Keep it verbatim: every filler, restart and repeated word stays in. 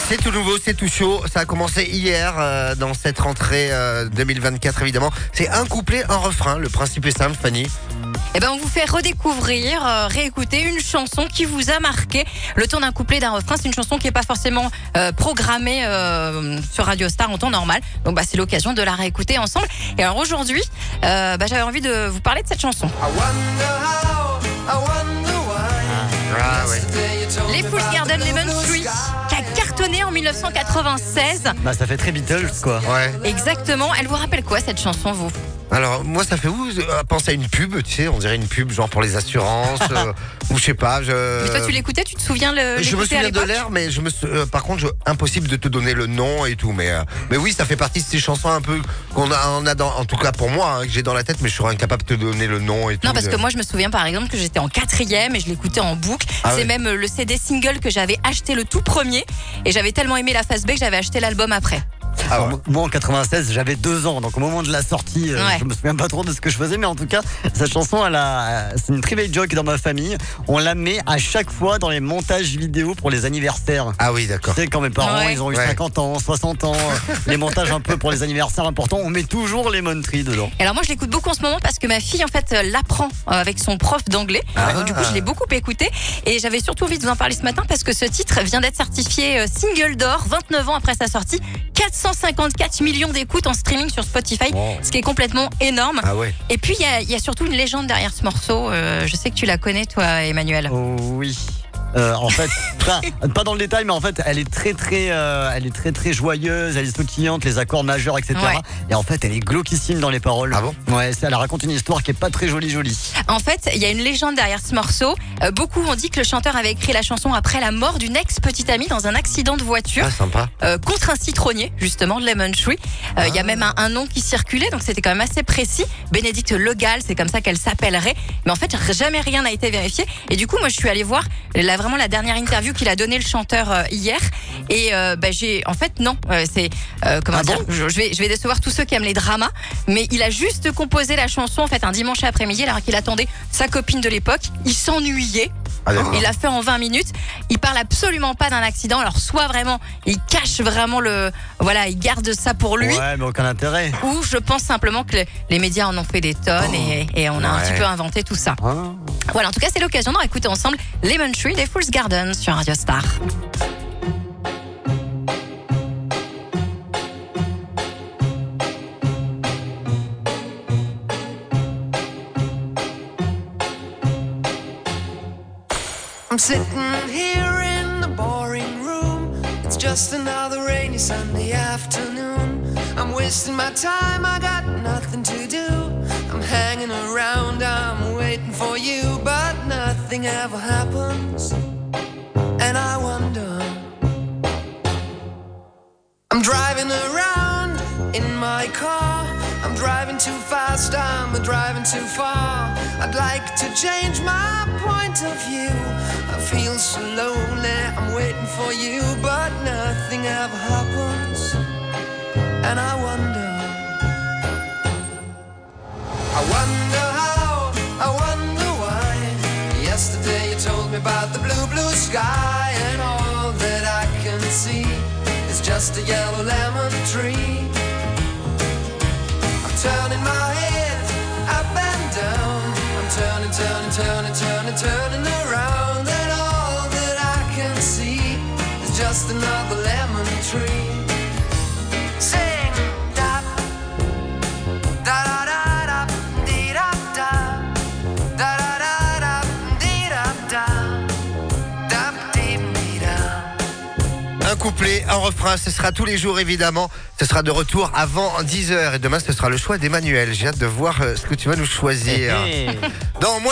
C'est tout nouveau, c'est tout chaud. Ça a commencé hier euh, dans cette rentrée euh, deux mille vingt-quatre évidemment. C'est un couplet, un refrain. Le principe est simple, Fanny. Eh ben, on vous fait redécouvrir, euh, réécouter une chanson qui vous a marqué. Le temps d'un couplet, d'un refrain, c'est une chanson qui n'est pas forcément euh, programmée euh, sur Radio Star en temps normal. Donc bah, c'est l'occasion de la réécouter ensemble. Et alors aujourd'hui, euh, bah, j'avais envie de vous parler de cette chanson. Ah ouais. Les Fools Garden Lemon Tree, qui a cartonné en dix-neuf cent quatre-vingt-seize. Bah ça fait très Beatles quoi. Ouais. Exactement. Elle vous rappelle quoi cette chanson, vous? Alors moi ça fait où euh, penser à une pub, tu sais, on dirait une pub genre pour les assurances euh, ou je sais pas. Je... Mais toi tu l'écoutais, tu te souviens le Je me l'écouter à souviens de l'époque l'air, mais je me sou- euh, par contre je, impossible de te donner le nom et tout. Mais euh, mais oui, ça fait partie de ces chansons un peu qu'on a, on a dans, en tout cas pour moi hein, que j'ai dans la tête, mais je serais incapable de te donner le nom et tout. Non, parce de- que moi je me souviens par exemple que j'étais en quatrième et je l'écoutais en boucle. Ah c'est ouais. même le C D single que j'avais acheté le tout premier et j'avais tellement aimé la phase B que j'avais acheté l'album après. Ah ouais. Alors, moi en quatre-vingt-seize j'avais deux ans, donc au moment de la sortie, euh, Ouais. je me souviens pas trop de ce que je faisais, mais en tout cas cette chanson, elle a, c'est une private joke dans ma famille. On la met à chaque fois dans les montages vidéo pour les anniversaires. Ah oui, d'accord. Tu sais, quand mes parents Ouais. ils ont eu Ouais. cinquante ans, soixante ans, euh, les montages un peu pour les anniversaires importants, on met toujours Lemon Tree dedans. Et alors moi je l'écoute beaucoup en ce moment parce que ma fille en fait euh, l'apprend euh, avec son prof d'anglais. Ah. Donc du coup je l'ai beaucoup écouté et j'avais surtout envie de vous en parler ce matin parce que ce titre vient d'être certifié euh, single d'or vingt-neuf ans après sa sortie. quatre cent cinquante-quatre millions d'écoutes en streaming sur Spotify, Wow. ce qui est complètement énorme. Ah ouais. Et puis il y a, il y a surtout une légende derrière ce morceau. Euh, je sais que tu la connais toi, Emmanuel. Oh, oui. Euh, en fait, pas, pas dans le détail, mais en fait, elle est très très, euh, elle est très très joyeuse, elle est sautillante, les accords majeurs, et cetera. Ouais. Et en fait, elle est glauquissime dans les paroles. Ah bon? Ouais, ça, elle raconte une histoire qui est pas très jolie jolie. En fait, il y a une légende derrière ce morceau. Euh, beaucoup ont dit que le chanteur avait écrit la chanson après la mort d'une ex-petite amie dans un accident de voiture. Ah sympa. Euh, contre un citronnier, justement, de Lemon Tree. Euh, Il y a même un, un nom qui circulait, donc c'était quand même assez précis. Bénédicte Legal, c'est comme ça qu'elle s'appellerait. Mais en fait, jamais rien n'a été vérifié. Et du coup, moi, je suis allée voir la, vraiment la dernière interview qu'il a donnée le chanteur euh, hier. Et euh, bah, j'ai, en fait, non, euh, c'est euh, comment Ah dire, bon je, je vais, je vais décevoir tous ceux qui aiment les dramas. Mais il a juste composé la chanson en fait un dimanche après-midi, alors qu'il attendait sa copine de l'époque. Il s'ennuyait. Ah, d'accord. Il l'a fait en vingt minutes. Il parle absolument pas d'un accident. Alors soit vraiment, il cache vraiment le, voilà, il garde ça pour lui. Ouais, mais aucun intérêt. Ou je pense simplement que les, les médias en ont fait des tonnes et, et on a un Ouais. petit peu inventé tout ça. Hein. Voilà, en tout cas c'est l'occasion d'en écouter ensemble Lemon Tree des Fools Garden sur Radio Star. I'm sitting here in the boring room. It's just another rainy Sunday afternoon. I'm wasting my time, I got nothing to do. I'm hanging around, I'm waiting for you, but nothing ever happens. And I wonder, I'm driving around in my car. I'm driving too fast, I'm driving too far. I'd like to change my point of view. I feel so lonely, I'm waiting for you, but nothing ever happens. And I wonder, I wonder how, I wonder why. Yesterday you told me about the blue, blue sky, and all that I can see is just a yellow lemon tree. I'm turning my head up and down. I'm turning, turning, turning, turning, turning around, and all that I can see is just another lemon tree. Sing da da da da da dee da da da da da da dee da da da dee dee da. Un couplet, un refrain, ce sera tous les jours évidemment. Ce sera de retour avant dix heures et demain ce sera le choix d'Emmanuel. J'ai hâte de voir euh, ce que tu vas nous choisir. Eh, eh. Dans moins